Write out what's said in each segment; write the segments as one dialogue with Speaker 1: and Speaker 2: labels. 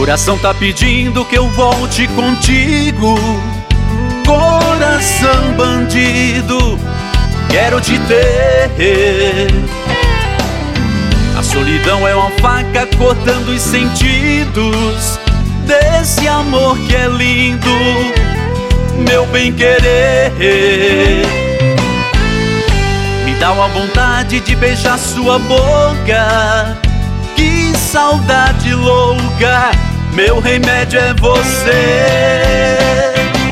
Speaker 1: Coração tá pedindo que eu volte contigo. Coração bandido, quero te ter. A solidão é uma faca cortando os sentidos desse amor que é lindo, meu bem-querer. Me dá uma vontade de beijar sua boca. Que saudade louca, meu remédio é você.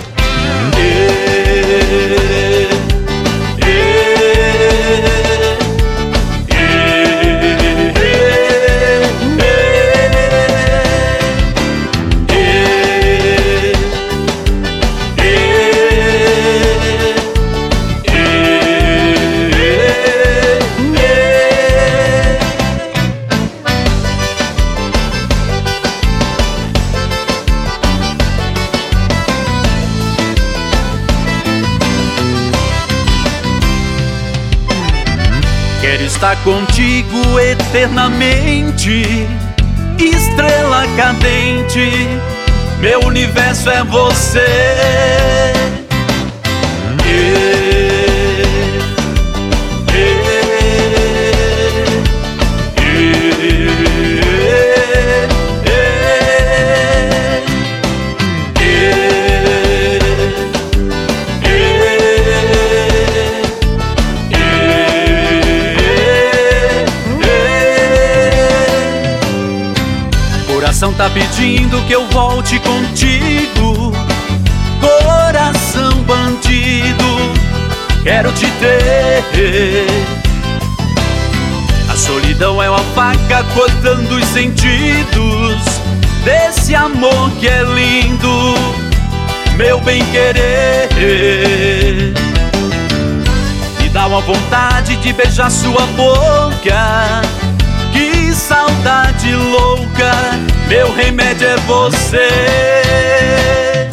Speaker 1: Quero estar contigo eternamente, estrela cadente, meu universo é você. Coração tá pedindo que eu volte contigo. Coração bandido, quero te ter. A solidão é uma faca cortando os sentidos desse amor que é lindo, meu bem-querer. Me dá uma vontade de beijar sua boca. Que saudade louca, meu remédio é você.